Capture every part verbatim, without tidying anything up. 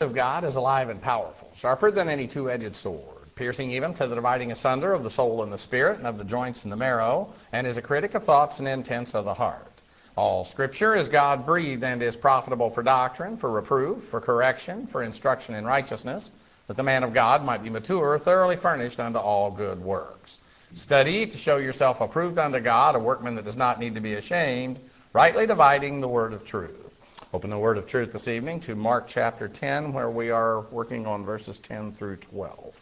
of God is alive and powerful, sharper than any two-edged sword, piercing even to the dividing asunder of the soul and the spirit, and of the joints and the marrow, and is a critic of thoughts and intents of the heart. All Scripture is God-breathed and is profitable for doctrine, for reproof, for correction, for instruction in righteousness, that the man of God might be mature, thoroughly furnished unto all good works. Study to show yourself approved unto God, a workman that does not need to be ashamed, rightly dividing the word of truth. Open the word of truth this evening to Mark chapter ten, where we are working on verses ten through twelve.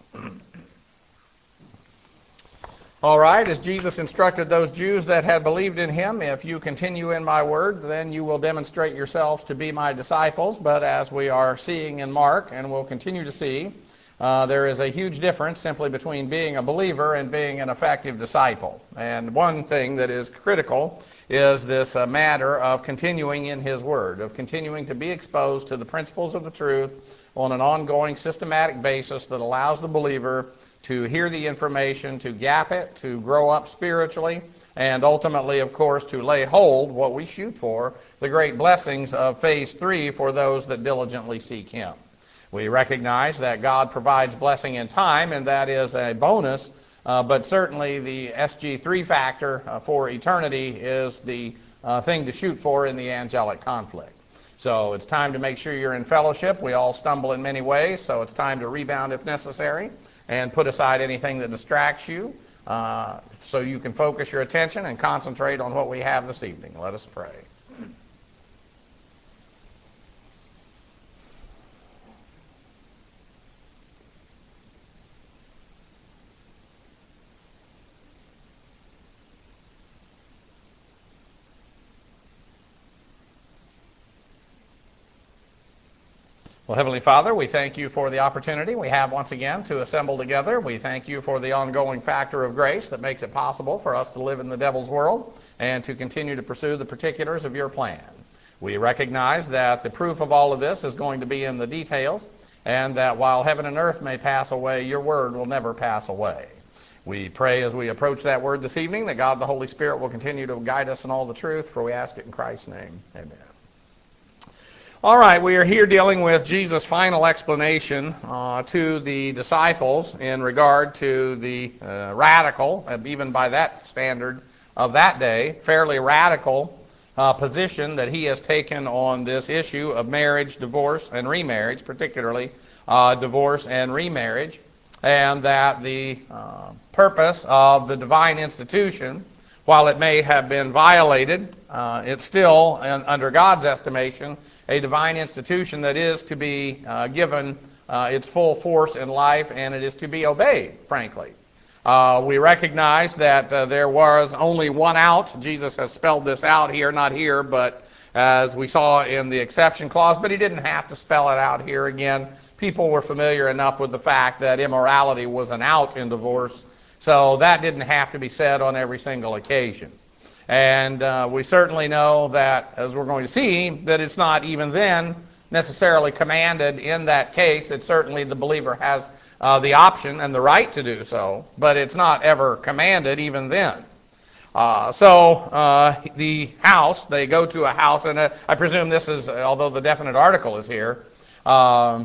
All right, as Jesus instructed those Jews that had believed in him, if you continue in my word, then you will demonstrate yourselves to be my disciples. But as we are seeing in Mark, and will continue to see, uh, there is a huge difference simply between being a believer and being an effective disciple. And one thing that is critical is this uh, matter of continuing in his word, of continuing to be exposed to the principles of the truth on an ongoing systematic basis that allows the believer to hear the information, to gap it, to grow up spiritually, and ultimately, of course, to lay hold, what we shoot for, the great blessings of phase three for those that diligently seek him. We recognize that God provides blessing in time, and that is a bonus, uh, but certainly the S G three factor uh, for eternity is the uh, thing to shoot for in the angelic conflict. So it's time to make sure you're in fellowship. We all stumble in many ways, so it's time to rebound if necessary and put aside anything that distracts you uh, so you can focus your attention and concentrate on what we have this evening. Let us pray. Well, Heavenly Father, we thank you for the opportunity we have once again to assemble together. We thank you for the ongoing factor of grace that makes it possible for us to live in the devil's world and to continue to pursue the particulars of your plan. We recognize that the proof of all of this is going to be in the details, and that while heaven and earth may pass away, your word will never pass away. We pray as we approach that word this evening that God the Holy Spirit will continue to guide us in all the truth, for we ask it in Christ's name. Amen. All right, we are here dealing with Jesus' final explanation uh, to the disciples in regard to the uh, radical, even by that standard of that day, fairly radical uh, position that he has taken on this issue of marriage, divorce, and remarriage, particularly uh, divorce and remarriage, and that the uh, purpose of the divine institution, while it may have been violated, uh, it's still, uh, under God's estimation, a divine institution that is to be uh, given uh, its full force in life, and it is to be obeyed, frankly. Uh, we recognize that uh, there was only one out. Jesus has spelled this out here, not here, but as we saw in the exception clause, but he didn't have to spell it out here again. People were familiar enough with the fact that immorality was an out in divorce, so that didn't have to be said on every single occasion. And uh, we certainly know that, as we're going to see, that it's not even then necessarily commanded in that case. It's certainly the believer has uh, the option and the right to do so, but it's not ever commanded even then. Uh, so uh, the house, they go to a house, and uh, I presume this is, although the definite article is here, um,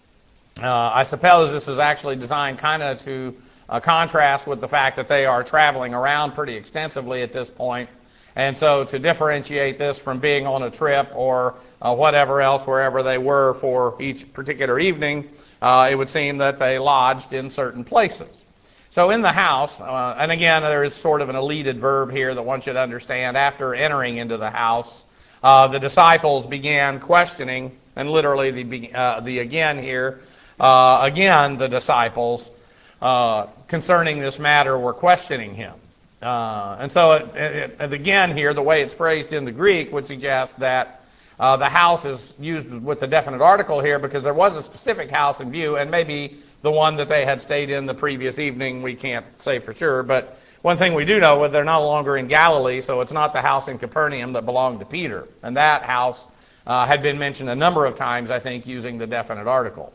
uh, I suppose this is actually designed kind of to Uh, contrast with the fact that they are traveling around pretty extensively at this point. And so to differentiate this from being on a trip or uh, whatever else, wherever they were for each particular evening, uh, it would seem that they lodged in certain places. So in the house, uh, and again, there is sort of an elided verb here that one should understand. After entering into the house, uh, the disciples began questioning, and literally the, uh, the again here, uh, again the disciples, Uh, concerning this matter were questioning him. Uh, and so it, it, it, again here, the way it's phrased in the Greek would suggest that uh, the house is used with the definite article here because there was a specific house in view, and maybe the one that they had stayed in the previous evening, we can't say for sure. But one thing we do know is they're no longer in Galilee, so it's not the house in Capernaum that belonged to Peter. And that house uh, had been mentioned a number of times, I think, using the definite article.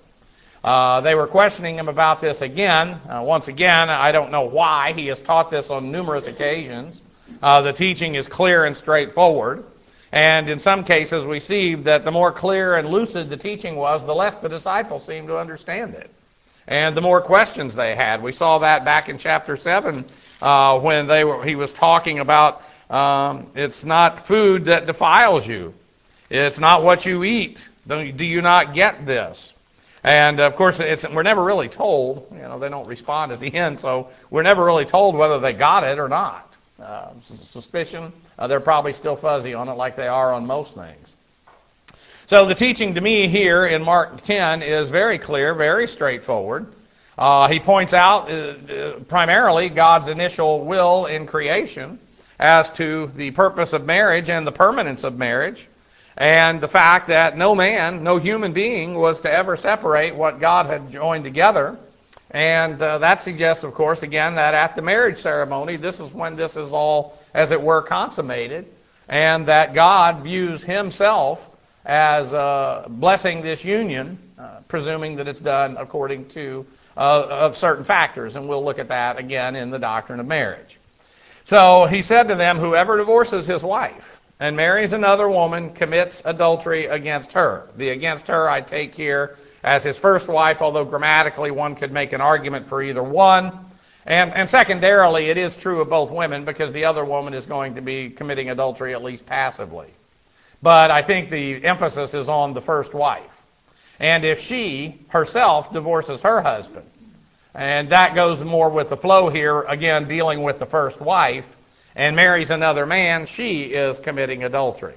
Uh, they were questioning him about this again. Uh, once again, I don't know why. He has taught this on numerous occasions. Uh, the teaching is clear and straightforward. And in some cases, we see that the more clear and lucid the teaching was, the less the disciples seemed to understand it, and the more questions they had. We saw that back in chapter seven uh, when they were, he was talking about um, it's not food that defiles you. It's not what you eat. Do you not get this? And of course, it's, we're never really told. You know, they don't respond at the end, so we're never really told whether they got it or not. Uh, suspicion, uh, they're probably still fuzzy on it, like they are on most things. So the teaching to me here in Mark ten is very clear, very straightforward. Uh, he points out uh, primarily God's initial will in creation as to the purpose of marriage and the permanence of marriage, and the fact that no man, no human being was to ever separate what God had joined together. And uh, that suggests, of course, again, that at the marriage ceremony, this is when this is all, as it were, consummated, and that God views himself as uh, blessing this union, uh, presuming that it's done according to uh, of certain factors. And we'll look at that again in the doctrine of marriage. So he said to them, whoever divorces his wife and marries another woman commits adultery against her. The against her I take here as his first wife, although grammatically one could make an argument for either one. And, and secondarily, it is true of both women because the other woman is going to be committing adultery at least passively. But I think the emphasis is on the first wife. And if she herself divorces her husband, and that goes more with the flow here, again, dealing with the first wife, and marries another man, she is committing adultery.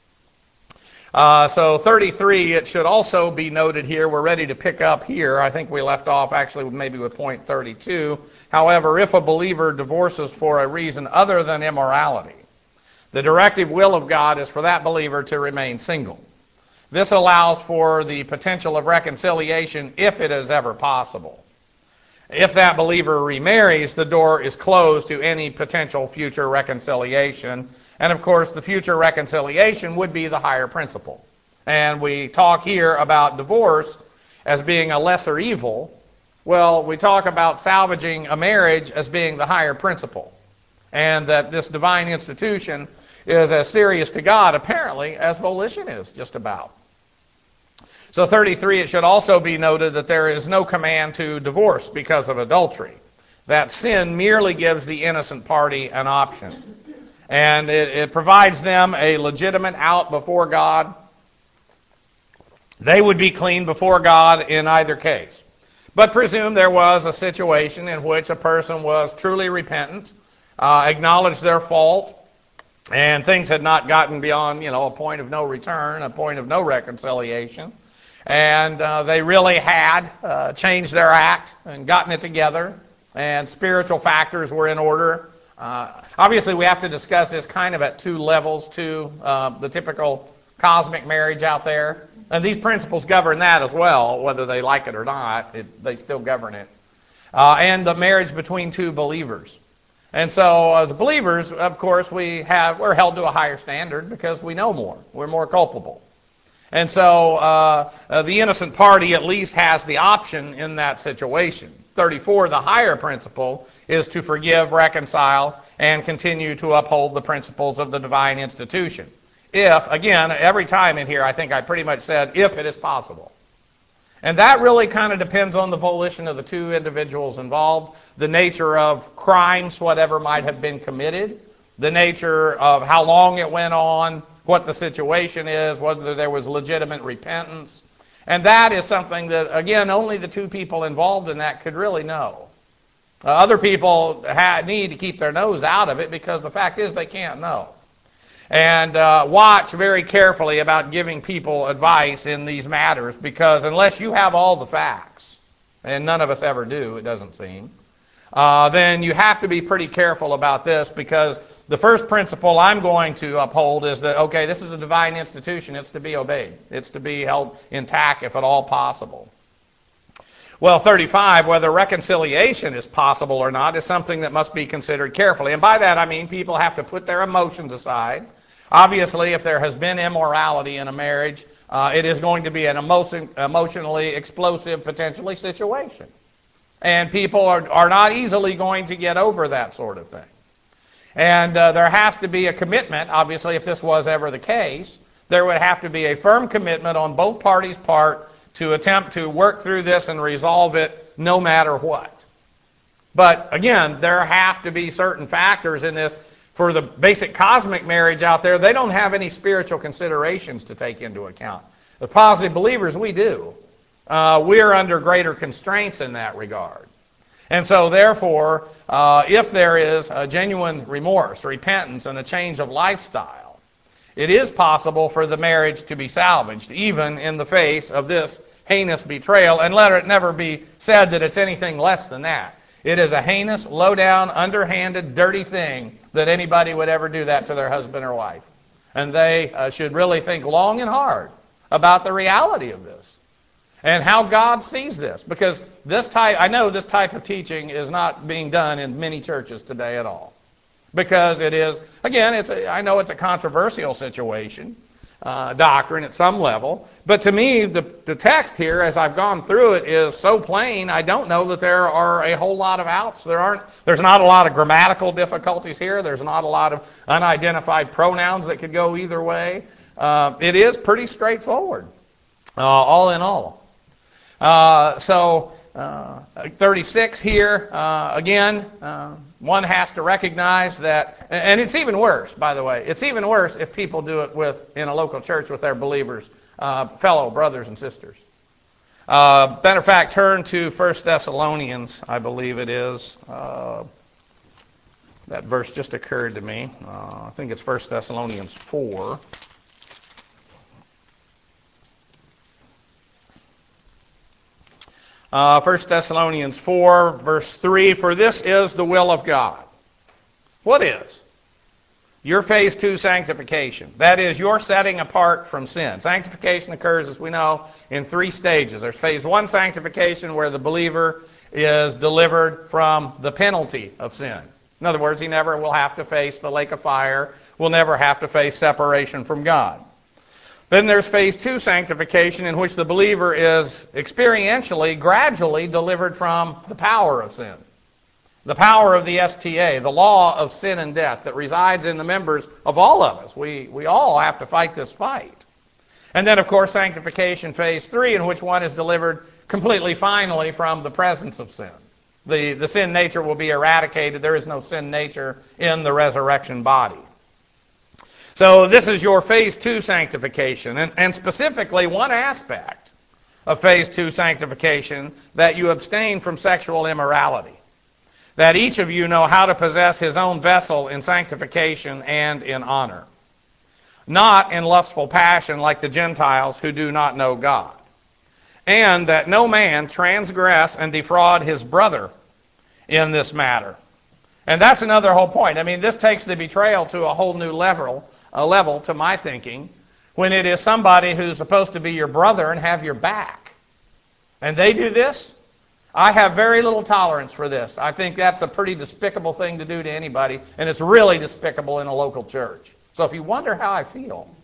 Uh, so thirty-three, it should also be noted here, we're ready to pick up here. I think we left off actually maybe with point thirty-two. However, if a believer divorces for a reason other than immorality, the directive will of God is for that believer to remain single. This allows for the potential of reconciliation if it is ever possible. If that believer remarries, the door is closed to any potential future reconciliation. And of course, the future reconciliation would be the higher principle. And we talk here about divorce as being a lesser evil. Well, we talk about salvaging a marriage as being the higher principle. And that this divine institution is as serious to God, apparently, as volition is, just about. So thirty-three, it should also be noted that there is no command to divorce because of adultery. That sin merely gives the innocent party an option. And it, it provides them a legitimate out before God. They would be clean before God in either case. But presume there was a situation in which a person was truly repentant, uh, acknowledged their fault, and things had not gotten beyond, you know, a point of no return, a point of no reconciliation. And uh, they really had uh, changed their act and gotten it together, and spiritual factors were in order. Uh, obviously, we have to discuss this kind of at two levels, too. Uh, the typical cosmic marriage out there. And these principles govern that as well, whether they like it or not. It, they still govern it. Uh, and the marriage between two believers. And so, as believers, of course, we have, we're held to a higher standard because we know more. We're more culpable. And so uh, uh, the innocent party at least has the option in that situation. thirty-four, the higher principle is to forgive, reconcile, and continue to uphold the principles of the divine institution. If, again, every time in here I think I pretty much said, if it is possible. And that really kind of depends on the volition of the two individuals involved, the nature of crimes, whatever might have been committed, the nature of how long it went on, what the situation is, whether there was legitimate repentance. And that is something that, again, only the two people involved in that could really know. Uh, other people ha- need to keep their nose out of it because the fact is they can't know. And uh, watch very carefully about giving people advice in these matters because unless you have all the facts, and none of us ever do, it doesn't seem, uh, then you have to be pretty careful about this because the first principle I'm going to uphold is that, okay, this is a divine institution. It's to be obeyed. It's to be held intact if at all possible. Well, thirty-five, whether reconciliation is possible or not is something that must be considered carefully. And by that I mean people have to put their emotions aside. Obviously, if there has been immorality in a marriage, uh, it is going to be an emotion, emotionally explosive, potentially, situation. And people are, are not easily going to get over that sort of thing. And uh, there has to be a commitment, obviously, if this was ever the case. There would have to be a firm commitment on both parties' part to attempt to work through this and resolve it no matter what. But again, there have to be certain factors in this. For the basic cosmic marriage out there, they don't have any spiritual considerations to take into account. The positive believers, we do. Uh, we're under greater constraints in that regard. And so therefore, uh, if there is a genuine remorse, repentance, and a change of lifestyle, it is possible for the marriage to be salvaged, even in the face of this heinous betrayal. And let it never be said that it's anything less than that. It is a heinous, low-down, underhanded, dirty thing that anybody would ever do that to their husband or wife. And they uh, should really think long and hard about the reality of this and how God sees this. Because this type, I know this type of teaching is not being done in many churches today at all. Because it is, again, it's a, I know it's a controversial situation. Uh, doctrine at some level. But to me, the, the text here, as I've gone through it, is so plain, I don't know that there are a whole lot of outs. There aren't. There's not a lot of grammatical difficulties here. There's not a lot of unidentified pronouns that could go either way. Uh, it is pretty straightforward, uh, all in all. Uh, so, uh, thirty-six here, uh, again, uh, one has to recognize that, and it's even worse, by the way. It's even worse if people do it with in a local church with their believers, uh, fellow brothers and sisters. Uh, matter of fact, turn to First Thessalonians, I believe it is. Uh, that verse just occurred to me. Uh, I think it's First Thessalonians four. Uh, First Thessalonians four, verse three, for this is the will of God. What is? Your phase two sanctification. That is, your setting apart from sin. Sanctification occurs, as we know, in three stages. There's phase one sanctification, where the believer is delivered from the penalty of sin. In other words, he never will have to face the lake of fire, will never have to face separation from God. Then there's phase two sanctification, in which the believer is experientially, gradually delivered from the power of sin. The power of the S T A, the law of sin and death that resides in the members of all of us. We, we all have to fight this fight. And then, of course, sanctification phase three, in which one is delivered completely, finally, from the presence of sin. The, the sin nature will be eradicated. There is no sin nature in the resurrection body. So this is your phase two sanctification, and, and specifically one aspect of phase two sanctification, that you abstain from sexual immorality. That each of you know how to possess his own vessel in sanctification and in honor. Not in lustful passion like the Gentiles who do not know God. And that no man transgress and defraud his brother in this matter. And that's another whole point. I mean, this takes the betrayal to a whole new level. A level, to my thinking, when it is somebody who's supposed to be your brother and have your back. And they do this, I have very little tolerance for this. I think that's a pretty despicable thing to do to anybody, and it's really despicable in a local church. So if you wonder how I feel,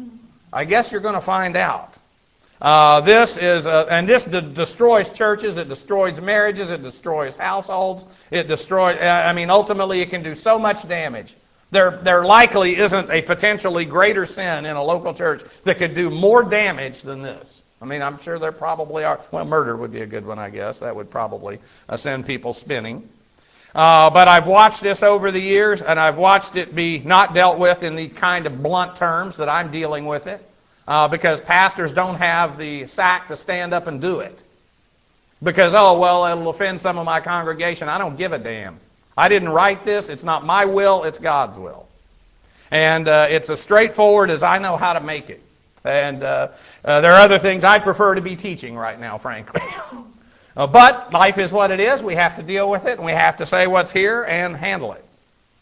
I guess you're going to find out. Uh, this is, a, and this de- destroys churches, it destroys marriages, it destroys households, it destroys, I mean, ultimately it can do so much damage. There, there likely isn't a potentially greater sin in a local church that could do more damage than this. I mean, I'm sure there probably are. Well, murder would be a good one, I guess. That would probably uh, send people spinning. Uh, but I've watched this over the years, and I've watched it be not dealt with in the kind of blunt terms that I'm dealing with it, uh, because pastors don't have the sack to stand up and do it. Because, oh, well, it'll offend some of my congregation. I don't give a damn. I didn't write this. It's not my will. It's God's will. And uh, it's as straightforward as I know how to make it. And uh, uh, there are other things I'd prefer to be teaching right now, frankly. uh, but life is what it is. We have to deal with it, and we have to say what's here and handle it.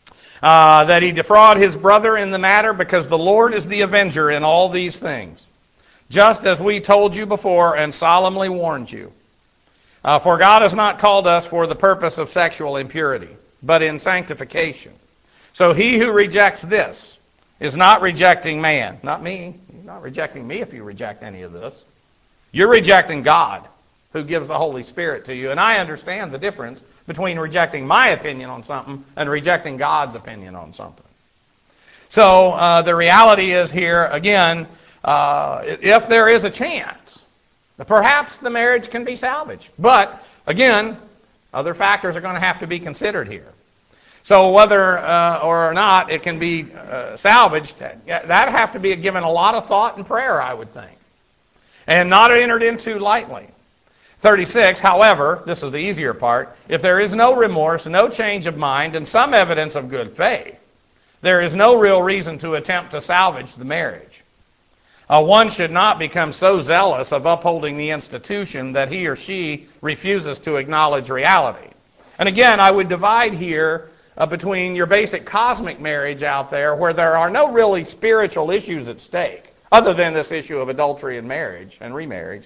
Uh, that he defraud his brother in the matter, because the Lord is the avenger in all these things, just as we told you before and solemnly warned you. Uh, for God has not called us for the purpose of sexual impurity, but in sanctification. So he who rejects this is not rejecting man. Not me. You're not rejecting me if you reject any of this. You're rejecting God. who gives the Holy Spirit to you. And I understand the difference between rejecting my opinion on something and rejecting God's opinion on something. So uh, the reality is here, again, uh, if there is a chance, perhaps the marriage can be salvaged. But, again, other factors are going to have to be considered here. So whether uh, or not it can be uh, salvaged, that have to be given a lot of thought and prayer, I would think, and not entered into lightly. thirty-six, however, this is the easier part, if there is no remorse, no change of mind, and some evidence of good faith, there is no real reason to attempt to salvage the marriage. Uh, one should not become so zealous of upholding the institution that he or she refuses to acknowledge reality. And again, I would divide here uh, between your basic cosmic marriage out there, where there are no really spiritual issues at stake, other than this issue of adultery and marriage and remarriage.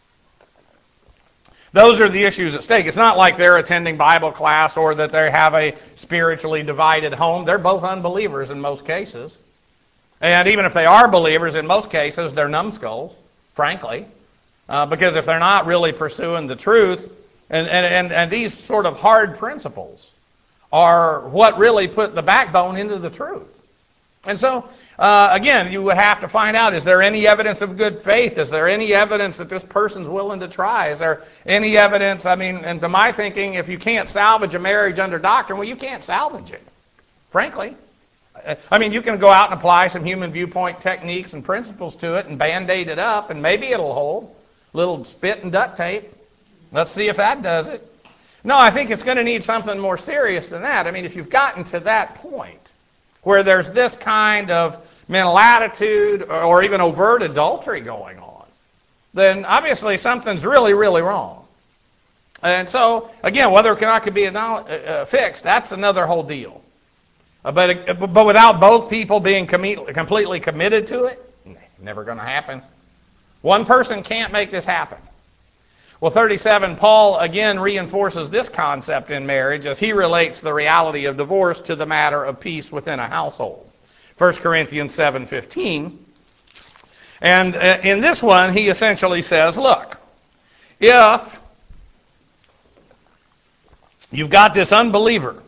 Those are the issues at stake. It's not like they're attending Bible class or that they have a spiritually divided home. They're both unbelievers in most cases. And even if they are believers, in most cases, they're numbskulls, frankly. Uh, because if they're not really pursuing the truth, and, and, and, and these sort of hard principles are what really put the backbone into the truth. And so, uh, again, you would have to find out, is there any evidence of good faith? Is there any evidence that this person's willing to try? Is there any evidence? I mean, and to my thinking, if you can't salvage a marriage under doctrine, well, you can't salvage it, frankly. I mean, you can go out and apply some human viewpoint techniques and principles to it and Band-Aid it up, and maybe it'll hold. A little spit and duct tape. Let's see if that does it. No, I think it's going to need something more serious than that. I mean, if you've gotten to that point where there's this kind of mental attitude or even overt adultery going on, then obviously something's really, really wrong. And so, again, whether it cannot be uh, fixed, that's another whole deal. Uh, but, uh, but without both people being com- completely committed to it, never going to happen. One person can't make this happen. Well, thirty-seven, Paul again reinforces this concept in marriage as he relates the reality of divorce to the matter of peace within a household. First Corinthians seven fifteen. And uh, in this one, he essentially says, look, if you've got this unbeliever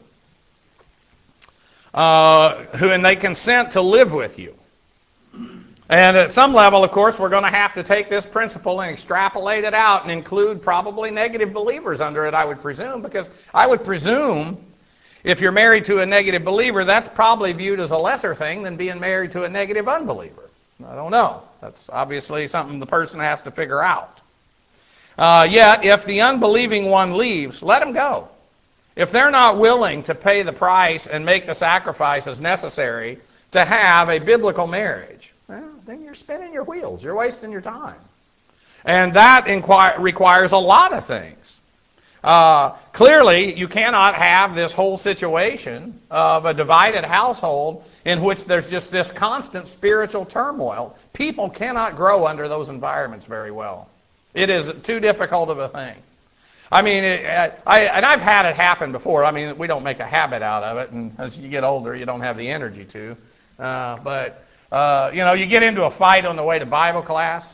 uh, who and they consent to live with you, and at some level, of course, we're going to have to take this principle and extrapolate it out and include probably negative believers under it, I would presume, because I would presume if you're married to a negative believer, that's probably viewed as a lesser thing than being married to a negative unbeliever. I don't know. That's obviously something the person has to figure out. Uh, yet, if the unbelieving one leaves, let him go. If they're not willing to pay the price and make the sacrifices necessary to have a biblical marriage, well, then you're spinning your wheels. You're wasting your time. And that inquire, requires a lot of things. Uh, clearly, you cannot have this whole situation of a divided household in which there's just this constant spiritual turmoil. People cannot grow under those environments very well. It is too difficult of a thing. I mean, it, I, and I've had it happen before. I mean, we don't make a habit out of it, and as you get older, you don't have the energy to. Uh, but... Uh, you know, you get into a fight on the way to Bible class.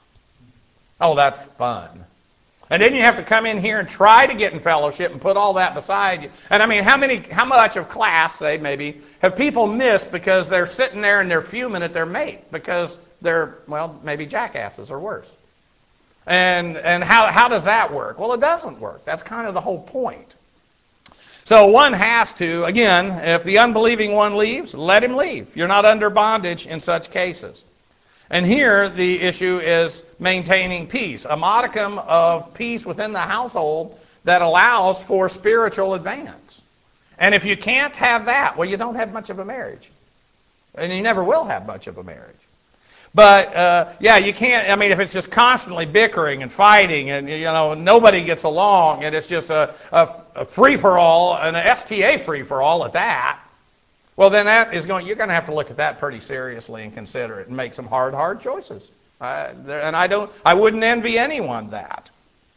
Oh, that's fun. And then you have to come in here and try to get in fellowship and put all that beside you. And I mean, how many, how much of class, say maybe, have people missed because they're sitting there and they're fuming at their mate because they're, well, maybe jackasses or worse. And and how how does that work? Well, it doesn't work. That's kind of the whole point. So one has to, again, if the unbelieving one leaves, let him leave. You're not under bondage in such cases. And here the issue is maintaining peace, a modicum of peace within the household that allows for spiritual advance. And if you can't have that, well, you don't have much of a marriage. And you never will have much of a marriage. But, uh, yeah, you can't, I mean, if it's just constantly bickering and fighting and, you know, nobody gets along and it's just a, a, a free-for-all, an S T A free-for-all at that, well, then that is going, you're going to have to look at that pretty seriously and consider it and make some hard, hard choices. Uh, and I don't, I wouldn't envy anyone that.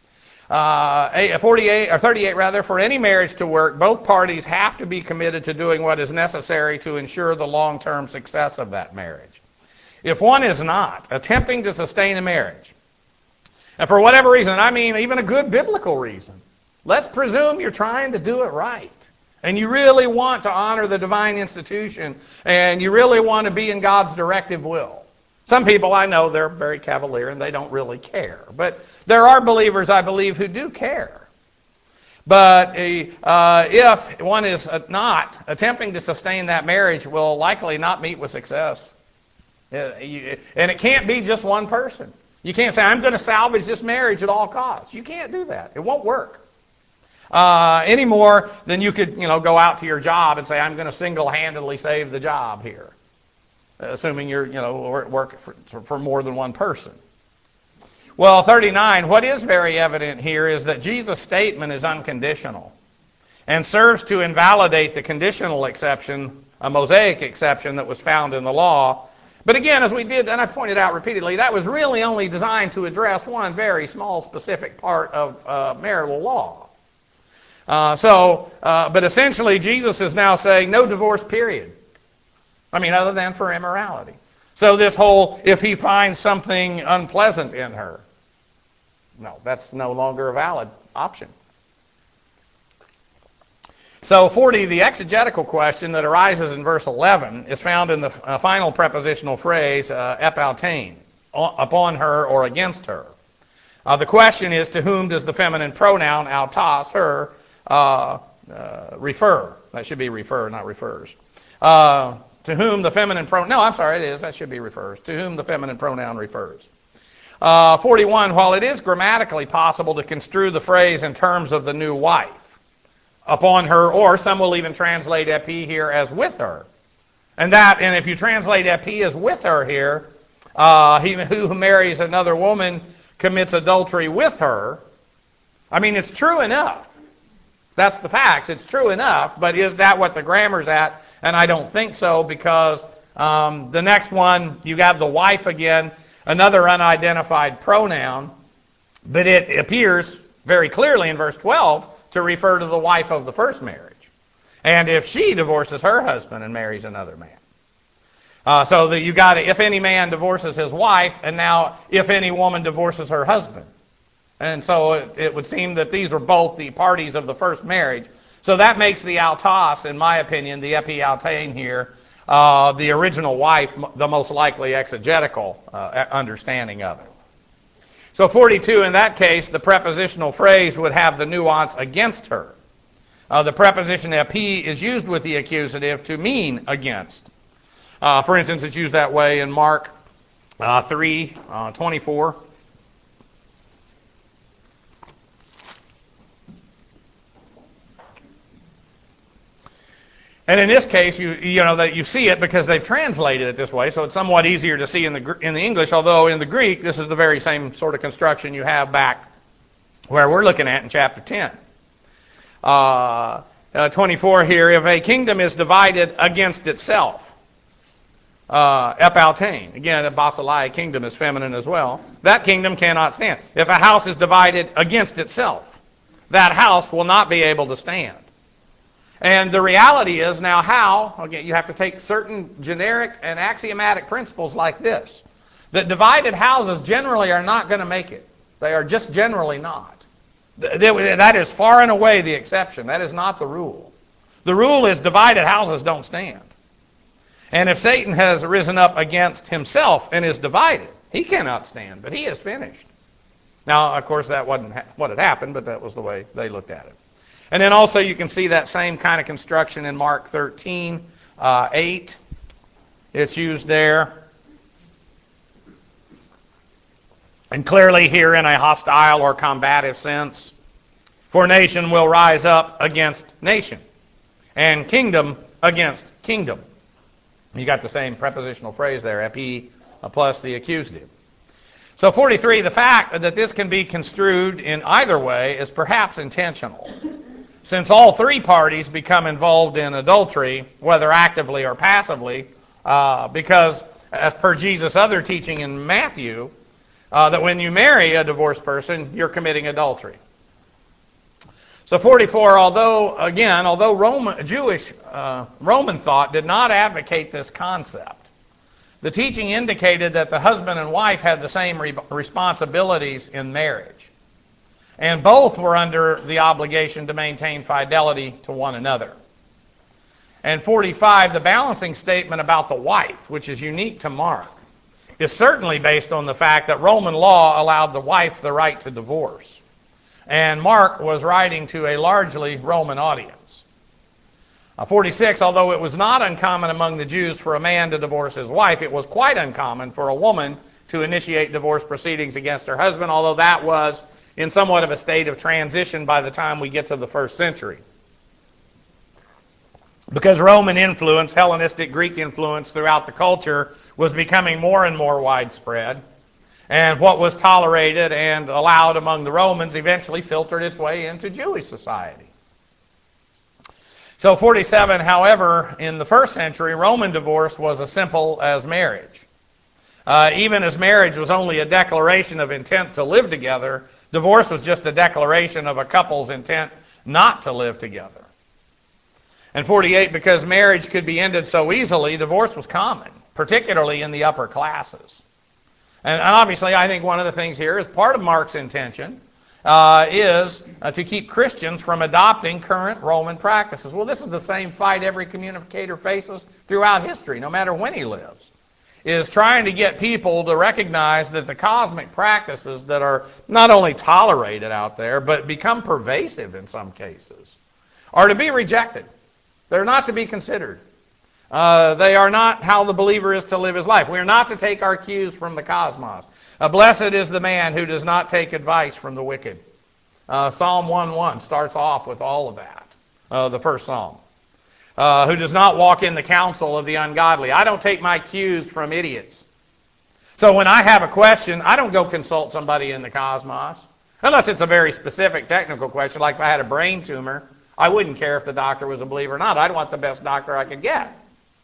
Uh, forty-eight, or thirty-eight rather, for any marriage to work, both parties have to be committed to doing what is necessary to ensure the long-term success of that marriage. If one is not attempting to sustain a marriage, And for whatever reason, I mean even a good biblical reason, let's presume you're trying to do it right. And you really want to honor the divine institution, and you really want to be in God's directive will. Some people I know, they're very cavalier and they don't really care. But there are believers, I believe, who do care. But uh, if one is not attempting to sustain that marriage, will likely not meet with success. And it can't be just one person. You can't say, I'm going to salvage this marriage at all costs. You can't do that. It won't work. Uh, any more than you could, you know, go out to your job and say, I'm going to single-handedly save the job here, assuming you're, you know, work for, for more than one person. Well, thirty-nine, what is very evident here is that Jesus' statement is unconditional and serves to invalidate the conditional exception, a Mosaic exception that was found in the law. But again, as we did, and I pointed out repeatedly, that was really only designed to address one very small specific part of uh, marital law. Uh, so, uh, but essentially, Jesus is now saying no divorce, period. I mean, other than for immorality. So this whole, if he finds something unpleasant in her, no, that's no longer a valid option. So forty, the exegetical question that arises in verse eleven is found in the uh, final prepositional phrase, uh, epautein, upon her or against her. Uh, the question is, to whom does the feminine pronoun autos, her, uh, uh, refer? That should be refer, not refers. Uh, to whom the feminine pronoun, no, I'm sorry, it is, that should be refers. To whom the feminine pronoun refers. Uh, forty-one, while it is grammatically possible to construe the phrase in terms of the new wife, upon her, or some will even translate epi here as with her. And that, and if you translate epi as with her here, uh, he who marries another woman commits adultery with her. I mean, it's true enough. That's the facts. It's true enough, but is that what the grammar's at? And I don't think so, because um, the next one, you have the wife again, another unidentified pronoun, but it appears very clearly in verse twelve to refer to the wife of the first marriage. And if she divorces her husband and marries another man. Uh, so that you got if any man divorces his wife, and now if any woman divorces her husband. And so it, it would seem that these are both the parties of the first marriage. So that makes the autos, in my opinion, the epiautein here, uh, the original wife, the most likely exegetical uh, understanding of it. So forty-two, in that case, the prepositional phrase would have the nuance against her. Uh, the preposition epi is used with the accusative to mean against. Uh, for instance, it's used that way in Mark uh, three twenty-four. And in this case, you you know that you see it because they've translated it this way, so it's somewhat easier to see in the in the English. Although in the Greek, this is the very same sort of construction you have back where we're looking at in chapter ten. Uh, uh, twenty-four here: if a kingdom is divided against itself, uh, epautein. Again, a basileia kingdom is feminine as well. That kingdom cannot stand. If a house is divided against itself, that house will not be able to stand. And the reality is now how, again, you have to take certain generic and axiomatic principles like this, that divided houses generally are not going to make it. They are just generally not. That is far and away the exception. That is not the rule. The rule is divided houses don't stand. And if Satan has risen up against himself and is divided, he cannot stand, but he is finished. Now, of course, that wasn't what had happened, but that was the way they looked at it. And then also you can see that same kind of construction in Mark thirteen, uh, eight. It's used there. And clearly here in a hostile or combative sense. For nation will rise up against nation, and kingdom against kingdom. You got the same prepositional phrase there, epi plus the accusative. So forty-three, the fact that this can be construed in either way is perhaps intentional. Since all three parties become involved in adultery, whether actively or passively, uh, because as per Jesus' other teaching in Matthew, uh, that when you marry a divorced person, you're committing adultery. So forty-four, although, again, although Roman, Jewish uh, Roman thought did not advocate this concept, the teaching indicated that the husband and wife had the same re- responsibilities in marriage. And both were under the obligation to maintain fidelity to one another. And forty-five, the balancing statement about the wife, which is unique to Mark, is certainly based on the fact that Roman law allowed the wife the right to divorce. And Mark was writing to a largely Roman audience. Uh, forty-six, although it was not uncommon among the Jews for a man to divorce his wife, it was quite uncommon for a woman to initiate divorce proceedings against her husband, although that was in somewhat of a state of transition by the time we get to the first century. Because Roman influence, Hellenistic Greek influence throughout the culture was becoming more and more widespread. And what was tolerated and allowed among the Romans eventually filtered its way into Jewish society. So forty-seven, however, in the first century, Roman divorce was as simple as marriage. Uh, even as marriage was only a declaration of intent to live together, divorce was just a declaration of a couple's intent not to live together. And forty-eight, because marriage could be ended so easily, divorce was common, particularly in the upper classes. And obviously, I think one of the things here is part of Mark's intention uh, is uh, to keep Christians from adopting current Roman practices. Well, this is the same fight every communicator faces throughout history, no matter when he lives, is trying to get people to recognize that the cosmic practices that are not only tolerated out there, but become pervasive in some cases, are to be rejected. They're not to be considered. Uh, they are not how the believer is to live his life. We are not to take our cues from the cosmos. Uh, blessed is the man who does not take advice from the wicked. Uh, Psalm one one starts off with all of that, uh, the first psalm. Uh, who does not walk in the counsel of the ungodly. I don't take my cues from idiots. So when I have a question, I don't go consult somebody in the cosmos. Unless it's a very specific technical question, like if I had a brain tumor, I wouldn't care if the doctor was a believer or not. I'd want the best doctor I could get.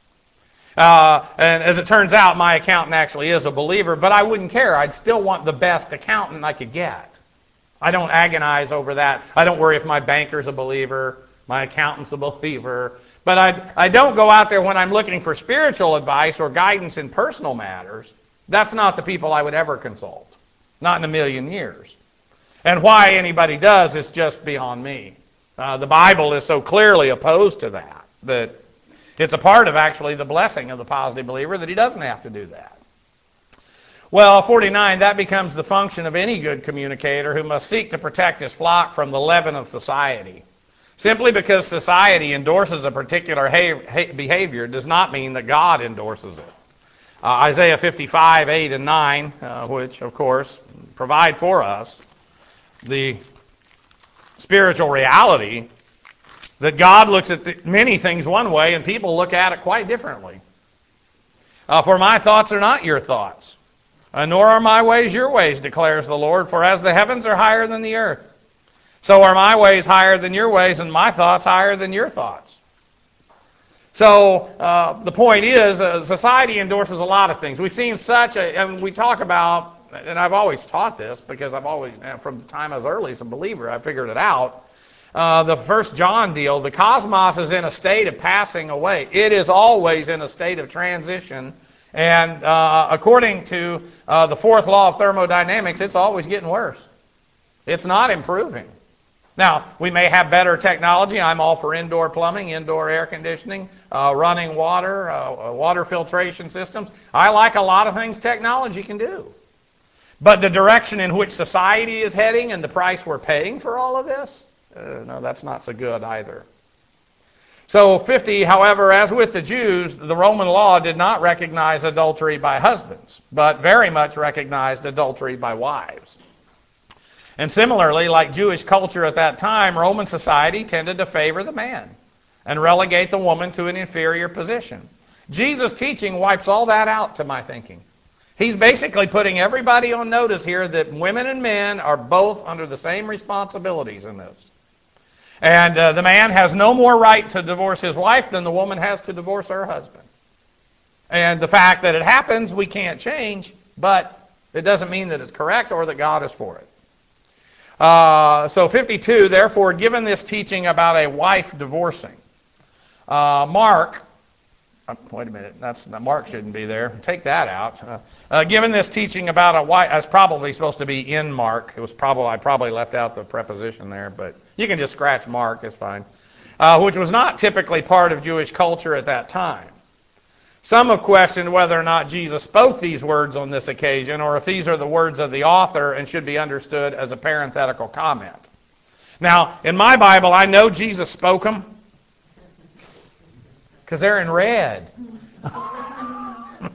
Uh, and as it turns out, my accountant actually is a believer, but I wouldn't care. I'd still want the best accountant I could get. I don't agonize over that. I don't worry if my banker's a believer, my accountant's a believer. But I, I don't go out there when I'm looking for spiritual advice or guidance in personal matters. That's not the people I would ever consult. Not in a million years. And why anybody does is just beyond me. Uh, the Bible is so clearly opposed to that, that it's a part of actually the blessing of the positive believer that he doesn't have to do that. Well, forty-nine, that becomes the function of any good communicator who must seek to protect his flock from the leaven of society. Simply because society endorses a particular behavior does not mean that God endorses it. Uh, Isaiah fifty-five, eight and nine, uh, which, of course, provide for us the spiritual reality that God looks at the, many things one way and people look at it quite differently. Uh, for my thoughts are not your thoughts, uh, nor are my ways your ways, declares the Lord. For as the heavens are higher than the earth, so are my ways higher than your ways, and my thoughts higher than your thoughts. So uh, the point is, uh, society endorses a lot of things. We've seen such a, and we talk about, and I've always taught this because I've always, from the time I was early as a believer, I figured it out. Uh, the First John deal, the cosmos is in a state of passing away. It is always in a state of transition. And uh, according to uh, the fourth law of thermodynamics, it's always getting worse. It's not improving. Now, we may have better technology. I'm all for indoor plumbing, indoor air conditioning, uh, running water, uh, water filtration systems. I like a lot of things technology can do. But the direction in which society is heading and the price we're paying for all of this, uh, no, that's not so good either. So fifty, however, as with the Jews, the Roman law did not recognize adultery by husbands, but very much recognized adultery by wives. And similarly, like Jewish culture at that time, Roman society tended to favor the man and relegate the woman to an inferior position. Jesus' teaching wipes all that out, to my thinking. He's basically putting everybody on notice here that women and men are both under the same responsibilities in this. And uh, the man has no more right to divorce his wife than the woman has to divorce her husband. And the fact that it happens, we can't change, but it doesn't mean that it's correct or that God is for it. Uh, so fifty-two, therefore, given this teaching about a wife divorcing, uh, Mark Uh, wait a minute. That's Mark shouldn't be there. Take that out. Uh, uh, given this teaching about a wife, that's probably supposed to be in Mark. It was probably I probably left out the preposition there, but you can just scratch Mark. It's fine. Uh, which was not typically part of Jewish culture at that time. Some have questioned whether or not Jesus spoke these words on this occasion, or if these are the words of the author and should be understood as a parenthetical comment. Now, in my Bible, I know Jesus spoke them because they're in red. uh,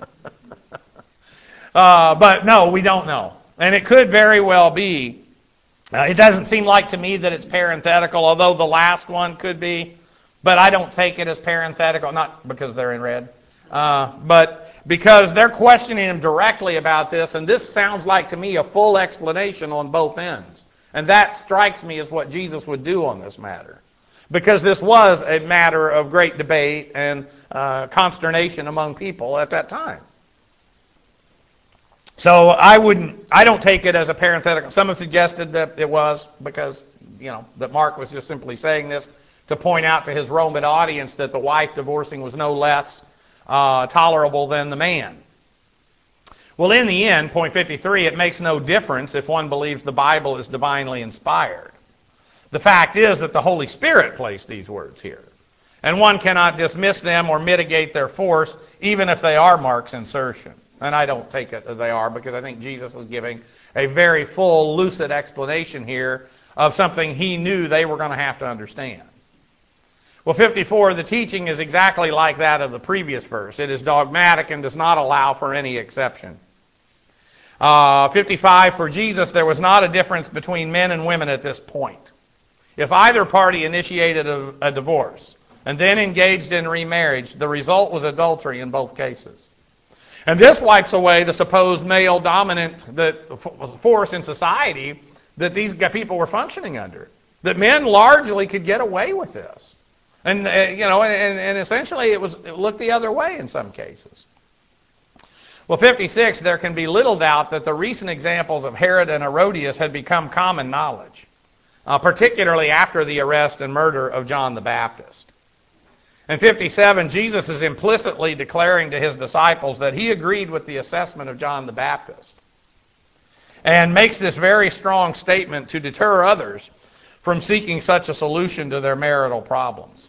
but no, we don't know. And it could very well be. Uh, it doesn't seem like to me that it's parenthetical, although the last one could be. But I don't take it as parenthetical, not because they're in red, uh, but because they're questioning him directly about this, and this sounds like to me a full explanation on both ends. And that strikes me as what Jesus would do on this matter. Because this was a matter of great debate and uh, consternation among people at that time. So I wouldn't, I don't take it as a parenthetical. Some have suggested that it was because, you know, that Mark was just simply saying this to point out to his Roman audience that the wife divorcing was no less uh, tolerable than the man. Well, in the end, point fifty-three, it makes no difference if one believes the Bible is divinely inspired. The fact is that the Holy Spirit placed these words here. And one cannot dismiss them or mitigate their force, even if they are Mark's insertion. And I don't take it as they are, because I think Jesus is giving a very full, lucid explanation here of something he knew they were going to have to understand. Well, fifty-four, the teaching is exactly like that of the previous verse. It is dogmatic and does not allow for any exception. Uh, fifty-five, for Jesus, there was not a difference between men and women at this point. If either party initiated a, a divorce and then engaged in remarriage, the result was adultery in both cases. And this wipes away the supposed male dominant that force in society that these people were functioning under. That men largely could get away with this. And, uh, you know, and, and essentially it was it looked the other way in some cases. Well, fifty-six, there can be little doubt that the recent examples of Herod and Herodias had become common knowledge, uh, particularly after the arrest and murder of John the Baptist. In fifty-seven, Jesus is implicitly declaring to his disciples that he agreed with the assessment of John the Baptist, and makes this very strong statement to deter others from seeking such a solution to their marital problems.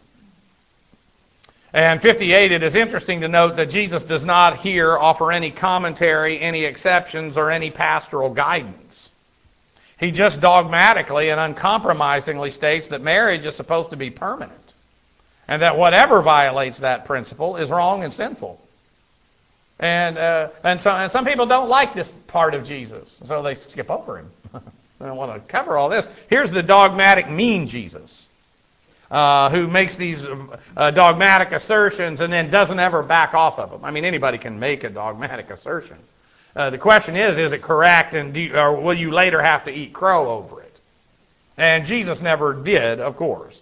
And fifty-eight, it is interesting to note that Jesus does not here offer any commentary, any exceptions, or any pastoral guidance. He just dogmatically and uncompromisingly states that marriage is supposed to be permanent, and that whatever violates that principle is wrong and sinful. And uh, and, so, and some people don't like this part of Jesus, so they skip over him. They don't want to cover all this. Here's the dogmatic mean Jesus, uh, who makes these uh, dogmatic assertions and then doesn't ever back off of them. I mean, anybody can make a dogmatic assertion. Uh, the question is, is it correct, and do you, or will you later have to eat crow over it? And Jesus never did, of course.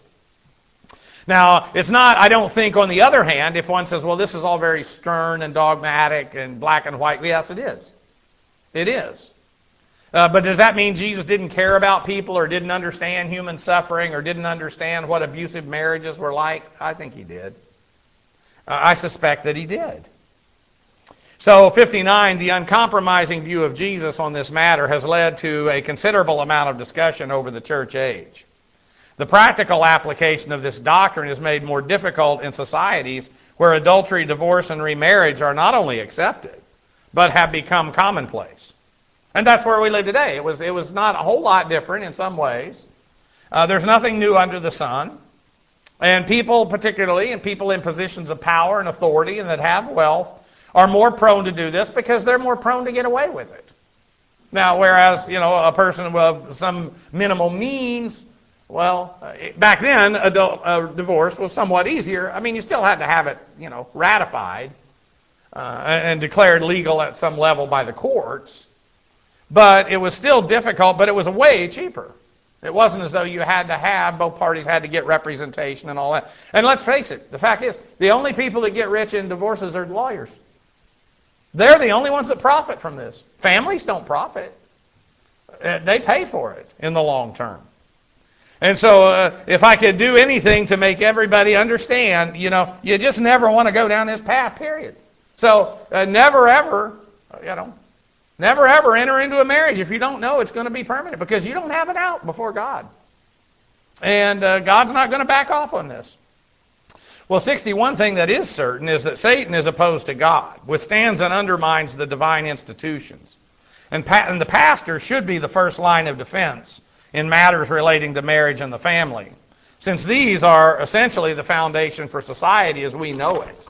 Now, it's not, I don't think, on the other hand, if one says, well, this is all very stern and dogmatic and black and white. Yes, it is. It is. Uh, but does that mean Jesus didn't care about people or didn't understand human suffering or didn't understand what abusive marriages were like? I think he did. Uh, I suspect that he did. So, fifty-nine, the uncompromising view of Jesus on this matter has led to a considerable amount of discussion over the church age. The practical application of this doctrine is made more difficult in societies where adultery, divorce, and remarriage are not only accepted, but have become commonplace. And that's where we live today. It was, it was not a whole lot different in some ways. Uh, there's nothing new under the sun. And people, particularly, and people in positions of power and authority and that have wealth, are more prone to do this because they're more prone to get away with it. Now, whereas, you know, a person with some minimal means, well, back then, adult, uh, divorce was somewhat easier. I mean, you still had to have it, you know, ratified uh, and declared legal at some level by the courts. But it was still difficult, but it was way cheaper. It wasn't as though you had to have, both parties had to get representation and all that. And let's face it, the fact is, the only people that get rich in divorces are lawyers. They're the only ones that profit from this. Families don't profit. They pay for it in the long term. And so uh, if I could do anything to make everybody understand, you know, you just never want to go down this path, period. So uh, never ever, you know, never ever enter into a marriage if you don't know it's going to be permanent, because you don't have it out before God. And uh, God's not going to back off on this. Well, sixty-one thing that is certain is that Satan is opposed to God, withstands and undermines the divine institutions. And, pa- and the pastor should be the first line of defense in matters relating to marriage and the family, since these are essentially the foundation for society as we know it.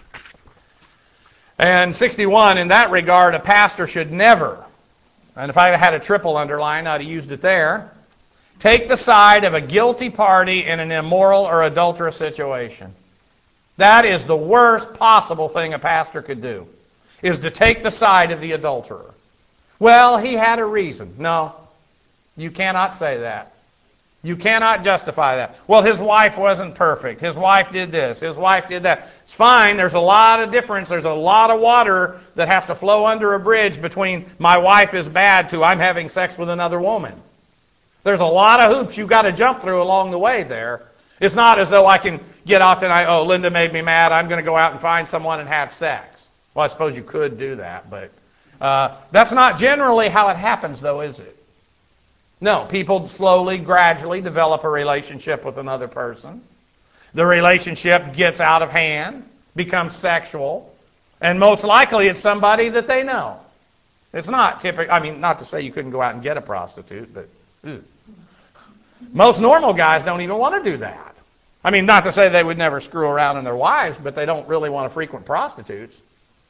And sixty-one, in that regard, a pastor should never, and if I had a triple underline, I'd have used it there, take the side of a guilty party in an immoral or adulterous situation. That is the worst possible thing a pastor could do, is to take the side of the adulterer. Well, he had a reason. No, you cannot say that. You cannot justify that. Well, his wife wasn't perfect. His wife did this. His wife did that. It's fine. There's a lot of difference. There's a lot of water that has to flow under a bridge between my wife is bad to I'm having sex with another woman. There's a lot of hoops you've got to jump through along the way there. It's not as though I can get out tonight, oh, Linda made me mad, I'm going to go out and find someone and have sex. Well, I suppose you could do that, but uh, that's not generally how it happens, though, is it? No, people slowly, gradually develop a relationship with another person. The relationship gets out of hand, becomes sexual, and most likely it's somebody that they know. It's not typical. I mean, not to say you couldn't go out and get a prostitute, but ew. Most normal guys don't even want to do that. I mean, not to say they would never screw around in their wives, but they don't really want to frequent prostitutes.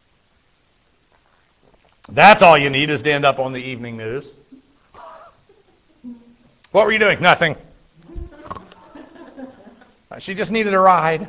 That's all you need is to end up on the evening news. What were you doing? Nothing. She just needed a ride.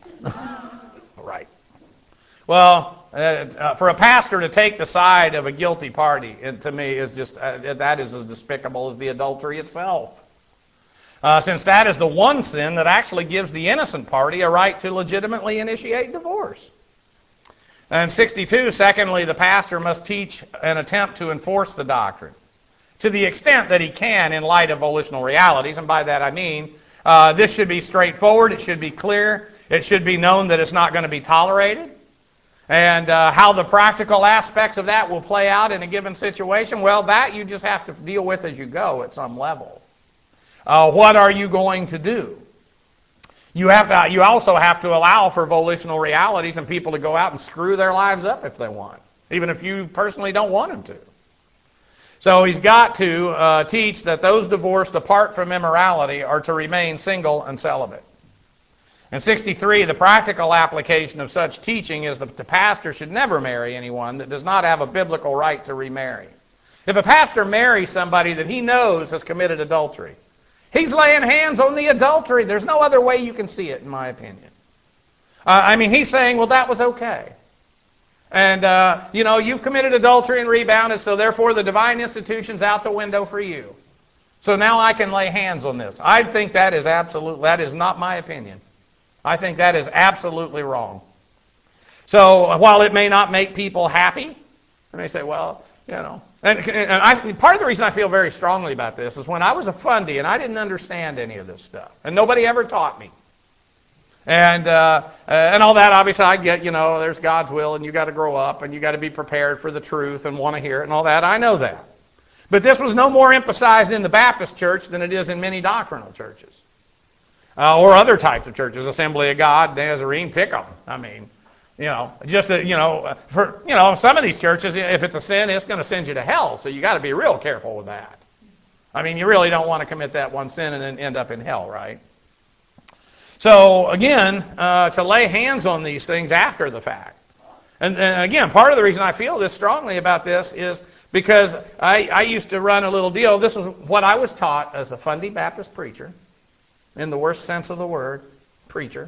Right. Well, uh, uh, for a pastor to take the side of a guilty party, it, to me, is just uh, that is as despicable as the adultery itself. Uh, since that is the one sin that actually gives the innocent party a right to legitimately initiate divorce. And sixty-two, secondly, the pastor must teach and attempt to enforce the doctrine to the extent that he can in light of volitional realities. And by that I mean uh, this should be straightforward, it should be clear, it should be known that it's not going to be tolerated. And uh, how the practical aspects of that will play out in a given situation, well, that you just have to deal with as you go at some level. Uh, what are you going to do? You have to. You also have to allow for volitional realities and people to go out and screw their lives up if they want, even if you personally don't want them to. So he's got to uh, teach that those divorced apart from immorality are to remain single and celibate. And sixty-three, the practical application of such teaching is that the pastor should never marry anyone that does not have a biblical right to remarry. If a pastor marries somebody that he knows has committed adultery, he's laying hands on the adultery. There's no other way you can see it, in my opinion. Uh, I mean, he's saying, well, that was okay. And, uh, you know, you've committed adultery and rebounded, so therefore the divine institution's out the window for you. So now I can lay hands on this. I think that is absolute. That is not my opinion. I think that is absolutely wrong. So while it may not make people happy, they may say, well, you know. And, and I, part of the reason I feel very strongly about this is when I was a fundie and I didn't understand any of this stuff. And nobody ever taught me. And uh, and all that, obviously, I get, you know, there's God's will, and you got to grow up, and you got to be prepared for the truth and want to hear it and all that. I know that. But this was no more emphasized in the Baptist church than it is in many doctrinal churches. Uh, or other types of churches, Assembly of God, Nazarene, pick them. I mean, you know, just, that, you know, for, you know, some of these churches, if it's a sin, it's going to send you to hell, so you got to be real careful with that. I mean, you really don't want to commit that one sin and then end up in hell, right? So, again, uh, to lay hands on these things after the fact. And, and again, part of the reason I feel this strongly about this is because I, I used to run a little deal. This was what I was taught as a Fundy Baptist preacher, in the worst sense of the word, preacher.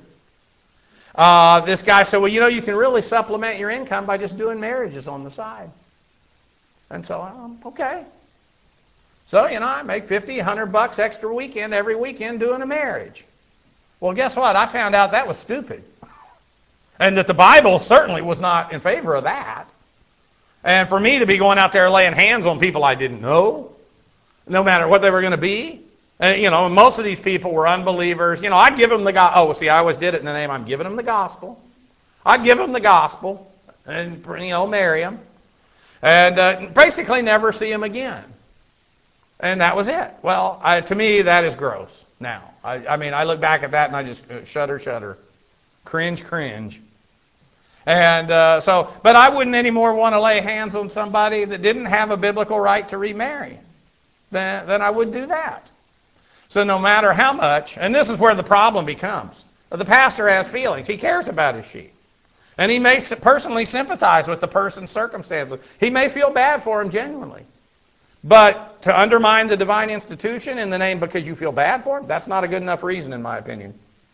Uh, this guy said, well, you know, you can really supplement your income by just doing marriages on the side. And so, um, okay. So, you know, I make fifty, a hundred bucks extra weekend every weekend doing a marriage. Well, guess what? I found out that was stupid. And that the Bible certainly was not in favor of that. And for me to be going out there laying hands on people I didn't know, no matter what they were going to be, And, you know, most of these people were unbelievers. You know, I'd give them the gospel. Oh, see, I always did it in the name. I'm giving them the gospel. I'd give them the gospel and, you know, marry them. And uh, basically never see them again. And that was it. Well, I, to me, that is gross now. I, I mean, I look back at that and I just uh, shudder, shudder. Cringe, cringe. And uh, so, but I wouldn't anymore want to lay hands on somebody that didn't have a biblical right to remarry. Then, then I would do that. So no matter how much, and this is where the problem becomes. The pastor has feelings. He cares about his sheep. And he may personally sympathize with the person's circumstances. He may feel bad for him genuinely. But to undermine the divine institution in the name because you feel bad for him, that's not a good enough reason in my opinion.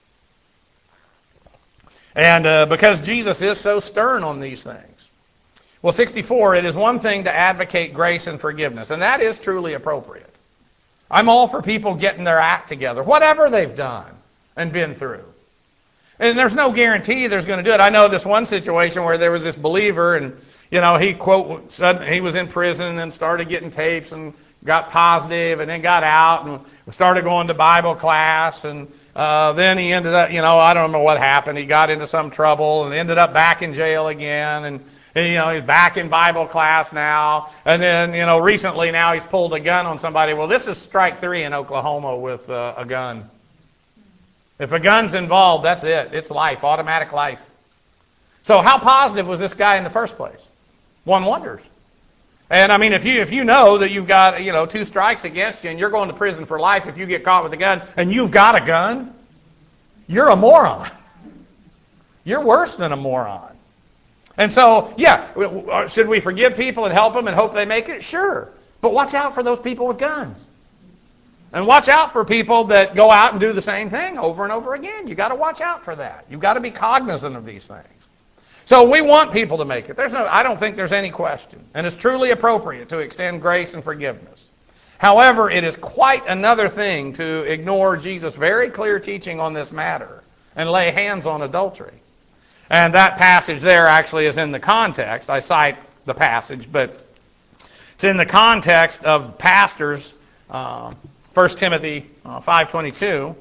And uh, because Jesus is so stern on these things. Well, sixty-four, it is one thing to advocate grace and forgiveness, and that is truly appropriate. I'm all for people getting their act together, whatever they've done and been through. And there's no guarantee there's going to do it. I know this one situation where there was this believer, and you know he quote he was in prison and started getting tapes and got positive, and then got out and started going to Bible class, and uh, then he ended up, you know, I don't know what happened. He got into some trouble and ended up back in jail again, and you know, he's back in Bible class now. And then, you know, recently now he's pulled a gun on somebody. Well, this is strike three in Oklahoma with uh, a gun. If a gun's involved, that's it. It's life, automatic life. So how positive was this guy in the first place? One wonders. And I mean, if you if you know that you've got, you know, two strikes against you and you're going to prison for life if you get caught with a gun and you've got a gun, you're a moron. You're worse than a moron. And so, yeah, should we forgive people and help them and hope they make it? Sure. But watch out for those people with guns. And watch out for people that go out and do the same thing over and over again. You've got to watch out for that. You've got to be cognizant of these things. So we want people to make it. There's no, I don't think there's any question. And it's truly appropriate to extend grace and forgiveness. However, it is quite another thing to ignore Jesus' very clear teaching on this matter and lay hands on adultery. And that passage there actually is in the context. I cite the passage, but it's in the context of pastors, uh, First Timothy uh, five twenty-two.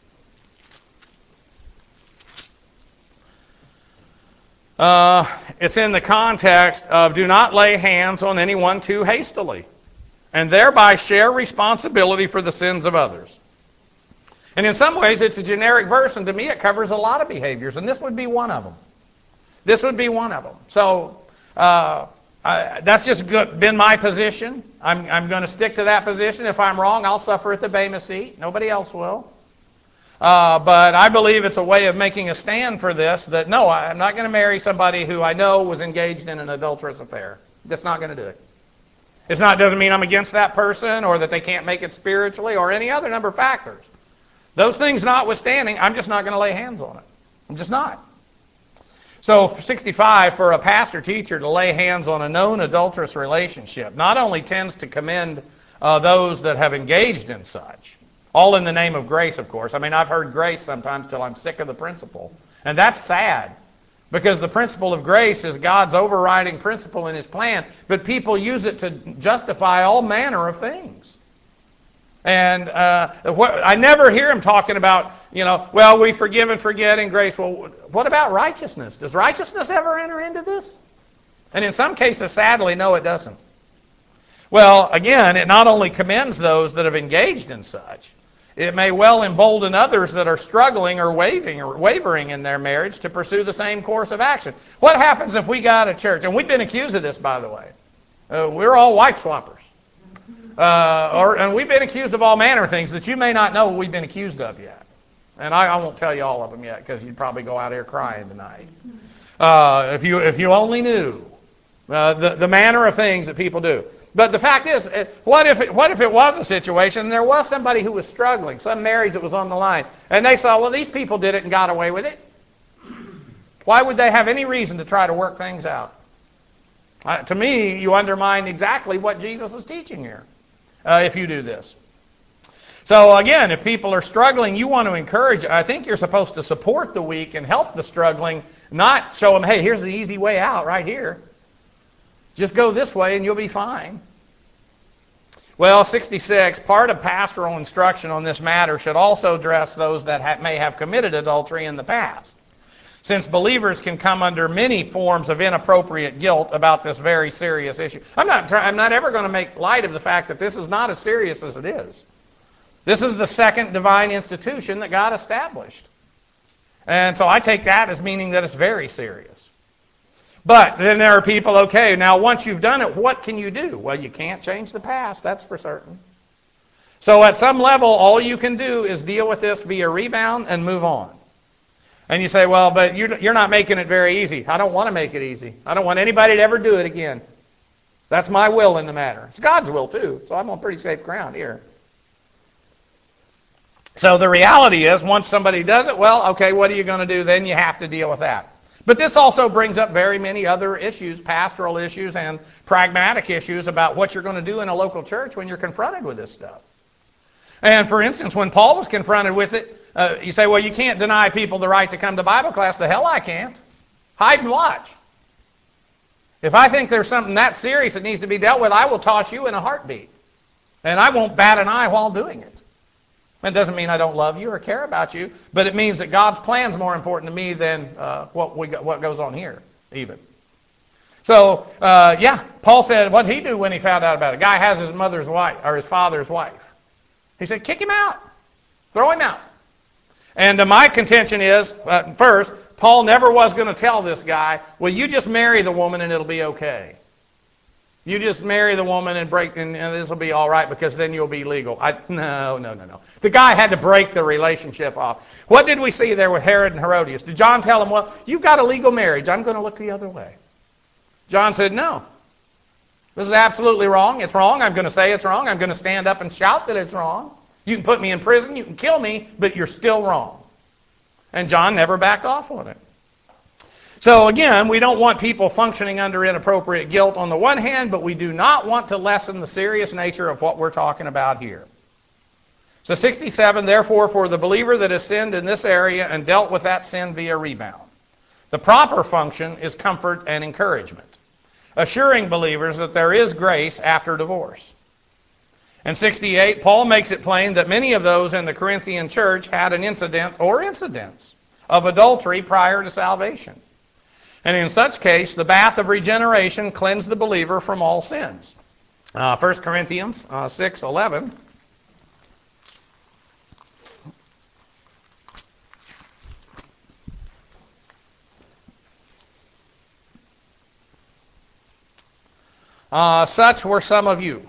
Uh, it's in the context of do not lay hands on anyone too hastily, and thereby share responsibility for the sins of others. And in some ways, it's a generic verse, and to me, it covers a lot of behaviors, and this would be one of them. This would be one of them. So uh, I, that's just good, been my position. I'm, I'm going to stick to that position. If I'm wrong, I'll suffer at the Bema seat. Nobody else will. Uh, but I believe it's a way of making a stand for this, that no, I'm not going to marry somebody who I know was engaged in an adulterous affair. That's not going to do it. It's not doesn't mean I'm against that person or that they can't make it spiritually or any other number of factors. Those things notwithstanding, I'm just not going to lay hands on it. I'm just not. So sixty-five, for a pastor teacher to lay hands on a known adulterous relationship not only tends to commend uh, those that have engaged in such, all in the name of grace, of course. I mean, I've heard grace sometimes till I'm sick of the principle. And that's sad, because the principle of grace is God's overriding principle in His plan, but people use it to justify all manner of things. And uh, what, I never hear him talking about, you know, well, we forgive and forget in grace. Well, what about righteousness? Does righteousness ever enter into this? And in some cases, sadly, no, it doesn't. Well, again, it not only commends those that have engaged in such, it may well embolden others that are struggling or wavering, or wavering in their marriage to pursue the same course of action. What happens if we got a church, and we've been accused of this, by the way. Uh, we're all wife swappers. Uh, or, and we've been accused of all manner of things that you may not know we've been accused of yet. And I, I won't tell you all of them yet, because you'd probably go out here crying tonight. Uh, if you if you only knew uh, the, the manner of things that people do. But the fact is, what if it, what if it was a situation and there was somebody who was struggling, some marriage that was on the line, and they saw, well, these people did it and got away with it. Why would they have any reason to try to work things out? Uh, to me, you undermine exactly what Jesus is teaching here. Uh, if you do this. So again, if people are struggling, you want to encourage. I think you're supposed to support the weak and help the struggling, not show them, hey, here's the easy way out right here. Just go this way and you'll be fine. Well, sixty-six, part of pastoral instruction on this matter should also address those that ha- may have committed adultery in the past, since believers can come under many forms of inappropriate guilt about this very serious issue. I'm not, try- I'm not ever going to make light of the fact that this is not as serious as it is. This is the second divine institution that God established. And so I take that as meaning that it's very serious. But then there are people, okay, now once you've done it, what can you do? Well, you can't change the past, that's for certain. So at some level, all you can do is deal with this via rebound and move on. And you say, well, but you're not making it very easy. I don't want to make it easy. I don't want anybody to ever do it again. That's my will in the matter. It's God's will too, so I'm on pretty safe ground here. So the reality is, once somebody does it, well, okay, what are you going to do? Then you have to deal with that. But this also brings up very many other issues, pastoral issues and pragmatic issues about what you're going to do in a local church when you're confronted with this stuff. And for instance, when Paul was confronted with it, uh, you say, well, you can't deny people the right to come to Bible class. The hell I can't. Hide and watch. If I think there's something that serious that needs to be dealt with, I will toss you in a heartbeat. And I won't bat an eye while doing it. It doesn't mean I don't love you or care about you, but it means that God's plan is more important to me than uh, what we got, what goes on here, even. So, uh, yeah, Paul said, what did he do when he found out about it? A guy has his mother's wife, or his father's wife. He said, kick him out. Throw him out. And uh, my contention is, uh, first, Paul never was going to tell this guy, well, you just marry the woman and it'll be okay. You just marry the woman and break, and, and this will be all right because then you'll be legal. I, no, no, no, no. The guy had to break the relationship off. What did we see there with Herod and Herodias? Did John tell him, well, you've got a legal marriage. I'm going to look the other way. John said, no. This is absolutely wrong. It's wrong. I'm going to say it's wrong. I'm going to stand up and shout that it's wrong. You can put me in prison. You can kill me, but you're still wrong. And John never backed off on it. So again, we don't want people functioning under inappropriate guilt on the one hand, but we do not want to lessen the serious nature of what we're talking about here. So sixty-seven, therefore, for the believer that has sinned in this area and dealt with that sin via rebound. The proper function is comfort and encouragement, assuring believers that there is grace after divorce. And sixty-eight, Paul makes it plain that many of those in the Corinthian church had an incident or incidents of adultery prior to salvation. And in such case, the bath of regeneration cleansed the believer from all sins. Uh, First Corinthians uh, six eleven. Uh, such were some of you.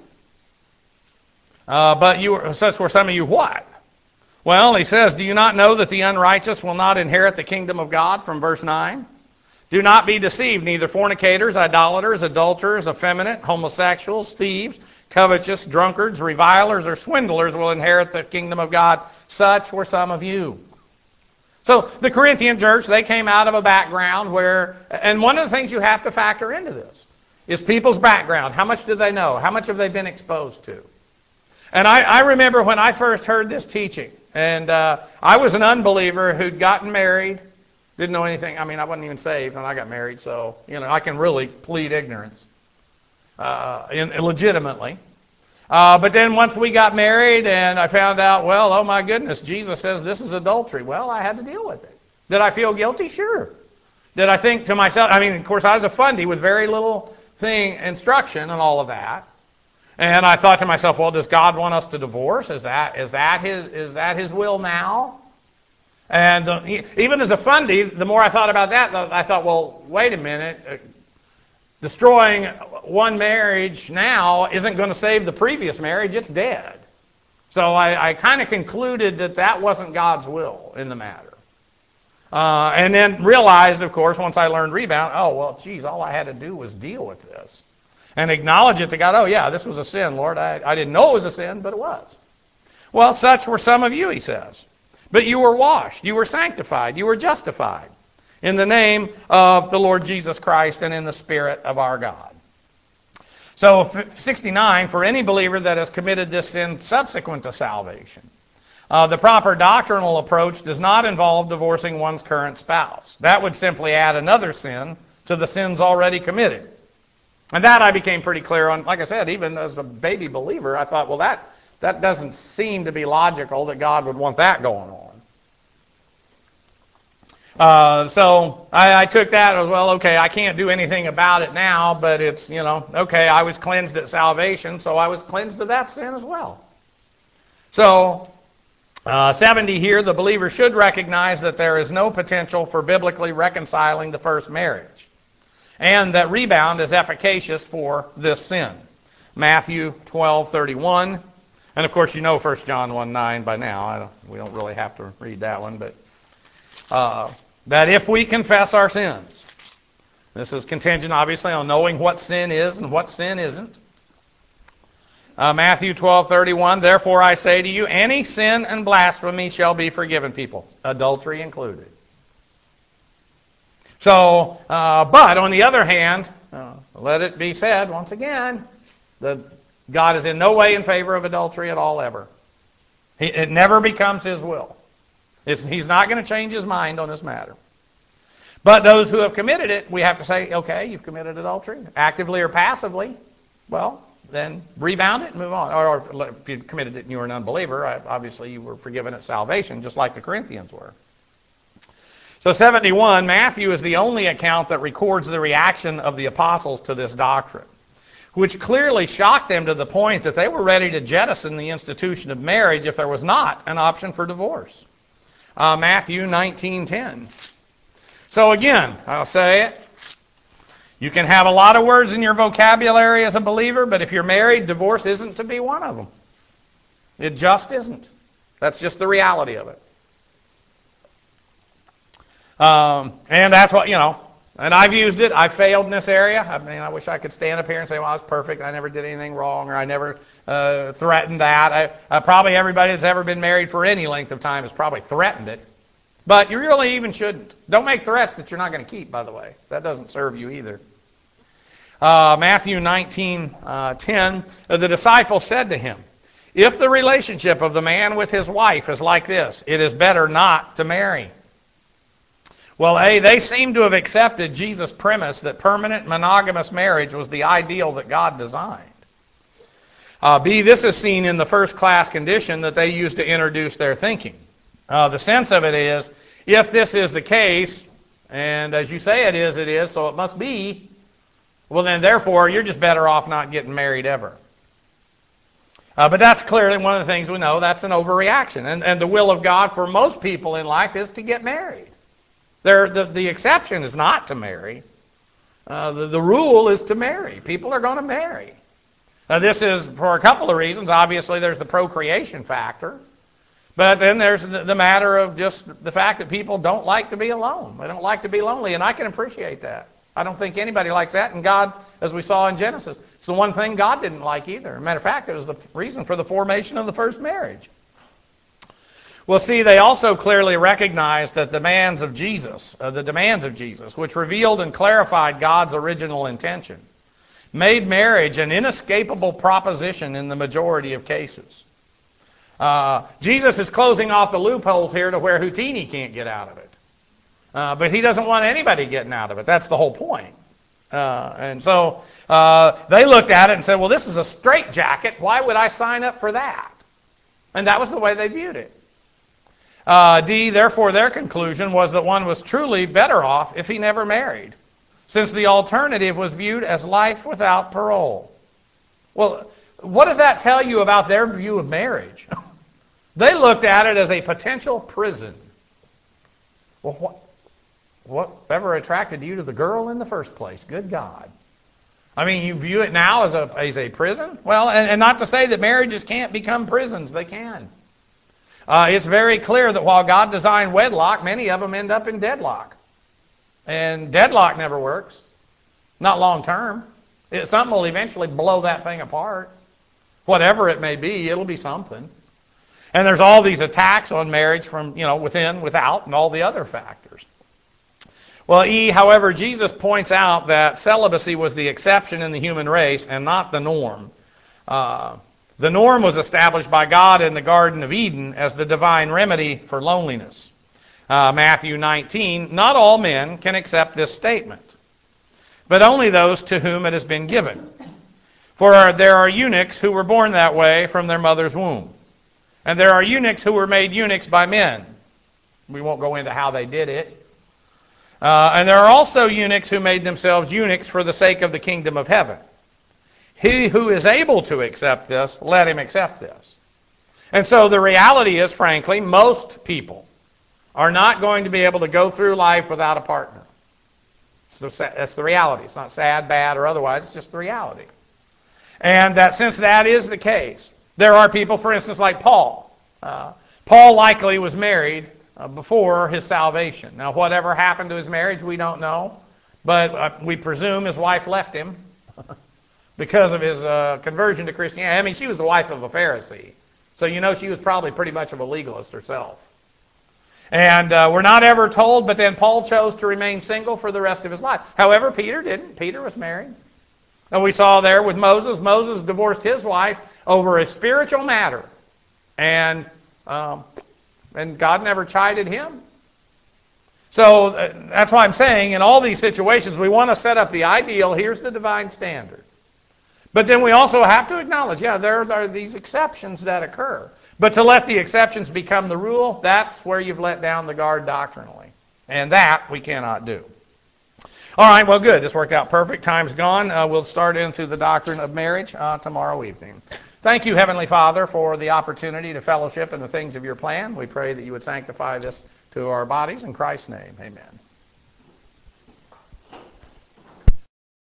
Uh, but you were, such were some of you what? Well, he says, do you not know that the unrighteous will not inherit the kingdom of God? From verse nine. Do not be deceived, neither fornicators, idolaters, adulterers, effeminate, homosexuals, thieves, covetous, drunkards, revilers, or swindlers will inherit the kingdom of God. Such were some of you. So the Corinthian church, they came out of a background where, and one of the things you have to factor into this is people's background. How much do they know? How much have they been exposed to? And I, I remember when I first heard this teaching, and uh, I was an unbeliever who'd gotten married, didn't know anything. I mean, I wasn't even saved when I got married, so you know I can really plead ignorance, uh, in, legitimately. Uh, but then once we got married, and I found out, well, oh my goodness, Jesus says this is adultery. Well, I had to deal with it. Did I feel guilty? Sure. Did I think to myself? I mean, of course, I was a fundy with very little thing instruction and all of that. And I thought to myself, well, does God want us to divorce? Is that is that his is that His will now? And uh, he, even as a fundy, the more I thought about that, I thought, well, wait a minute. Uh, destroying one marriage now isn't going to save the previous marriage. It's dead. So I, I kind of concluded that that wasn't God's will in the matter. Uh, and then realized, of course, once I learned rebound, oh, well, geez, all I had to do was deal with this. And acknowledge it to God, oh, yeah, this was a sin, Lord. I, I didn't know it was a sin, but it was. Well, such were some of you, he says. But you were washed, you were sanctified, you were justified in the name of the Lord Jesus Christ and in the Spirit of our God. So, sixty-nine, for any believer that has committed this sin subsequent to salvation, uh, the proper doctrinal approach does not involve divorcing one's current spouse. That would simply add another sin to the sins already committed. And that I became pretty clear on. Like I said, even as a baby believer, I thought, well, that, that doesn't seem to be logical that God would want that going on. Uh, so I, I took that as, well, okay, I can't do anything about it now, but it's, you know, okay, I was cleansed at salvation, so I was cleansed of that sin as well. So, uh, seventy here, the believer should recognize that there is no potential for biblically reconciling the first marriage, and that rebound is efficacious for this sin. Matthew twelve thirty-one, and of course you know First John one nine by now. I don't, we don't really have to read that one, but uh, that if we confess our sins, this is contingent obviously on knowing what sin is and what sin isn't. Uh, Matthew twelve thirty-one, therefore I say to you, any sin and blasphemy shall be forgiven people, adultery included. So, uh, but on the other hand, uh, let it be said once again, that God is in no way in favor of adultery at all ever. He, it never becomes His will. It's, he's not going to change His mind on this matter. But those who have committed it, we have to say, okay, you've committed adultery, actively or passively. Well, then rebound it and move on. Or, or if you committed it and you were an unbeliever, obviously you were forgiven at salvation, just like the Corinthians were. So seventy-one, Matthew is the only account that records the reaction of the apostles to this doctrine, which clearly shocked them to the point that they were ready to jettison the institution of marriage if there was not an option for divorce. Uh, Matthew nineteen ten. So again, I'll say it. You can have a lot of words in your vocabulary as a believer, but if you're married, divorce isn't to be one of them. It just isn't. That's just the reality of it. Um, and that's what, you know, and I've used it. I've failed in this area. I mean, I wish I could stand up here and say, well, I was perfect. I never did anything wrong, or I never uh, threatened that. I, uh, probably everybody that's ever been married for any length of time has probably threatened it. But you really even shouldn't. Don't make threats that you're not going to keep, by the way. That doesn't serve you either. Uh, Matthew nineteen ten, uh, the disciples said to him, if the relationship of the man with his wife is like this, it is better not to marry. Well, A, they seem to have accepted Jesus' premise that permanent monogamous marriage was the ideal that God designed. Uh, B, this is seen in the first-class condition that they used to introduce their thinking. Uh, the sense of it is, if this is the case, and as you say it is, it is, so it must be, well then therefore you're just better off not getting married ever. Uh, but that's clearly one of the things we know, that's an overreaction. And, and the will of God for most people in life is to get married. There, the, the exception is not to marry. Uh, the, the rule is to marry. People are going to marry. Now, this is for a couple of reasons. Obviously, there's the procreation factor. But then there's the, the matter of just the fact that people don't like to be alone. They don't like to be lonely, and I can appreciate that. I don't think anybody likes that. And God, as we saw in Genesis, it's the one thing God didn't like either. As a matter of fact, it was the reason for the formation of the first marriage. Well, see, they also clearly recognized that the demands of Jesus, uh, the demands of Jesus, which revealed and clarified God's original intention, made marriage an inescapable proposition in the majority of cases. Uh, Jesus is closing off the loopholes here to where Houdini can't get out of it. Uh, but he doesn't want anybody getting out of it. That's the whole point. Uh, and so uh, they looked at it and said, well, this is a straitjacket. Why would I sign up for that? And that was the way they viewed it. Uh, D, therefore, their conclusion was that one was truly better off if he never married, since the alternative was viewed as life without parole. Well, what does that tell you about their view of marriage? They looked at it as a potential prison. Well, what, whatever attracted you to the girl in the first place? Good God. I mean, you view it now as a, as a prison? Well, and, and not to say that marriages can't become prisons. They can. Uh, it's very clear that while God designed wedlock, many of them end up in deadlock. And deadlock never works. Not long term. It, something will eventually blow that thing apart. Whatever it may be, it'll be something. And there's all these attacks on marriage from, you know, within, without, and all the other factors. Well, E, however, Jesus points out that celibacy was the exception in the human race and not the norm. Uh, the norm was established by God in the Garden of Eden as the divine remedy for loneliness. Uh, Matthew nineteen, not all men can accept this statement. but only those to whom it has been given. For there are eunuchs who were born that way from their mother's womb. And there are eunuchs who were made eunuchs by men. We won't go into how they did it. Uh, and there are also eunuchs who made themselves eunuchs for the sake of the kingdom of heaven. He who is able to accept this, let him accept this. And so the reality is, frankly, most people are not going to be able to go through life without a partner. So that's the reality. It's not sad, bad, or otherwise. It's just the reality. And that since that is the case, there are people, for instance, like Paul. Uh, Paul likely was married uh, before his salvation. Now, whatever happened to his marriage, we don't know. But uh, we presume his wife left him because of his uh, conversion to Christianity. I mean, she was the wife of a Pharisee. So you know she was probably pretty much of a legalist herself. And uh, we're not ever told, but then Paul chose to remain single for the rest of his life. However, Peter didn't. Peter was married. And we saw there with Moses, Moses divorced his wife over a spiritual matter. And um, and God never chided him. So uh, that's why I'm saying in all these situations, we want to set up the ideal. Here's the divine standard. But then we also have to acknowledge, yeah, there are these exceptions that occur. But to let the exceptions become the rule, that's where you've let down the guard doctrinally. And that we cannot do. All right, well, good. This worked out perfect. Time's gone. Uh, we'll start into the doctrine of marriage uh, tomorrow evening. Thank you, Heavenly Father, for the opportunity to fellowship in the things of your plan. We pray that you would sanctify this to our bodies. In Christ's name, amen.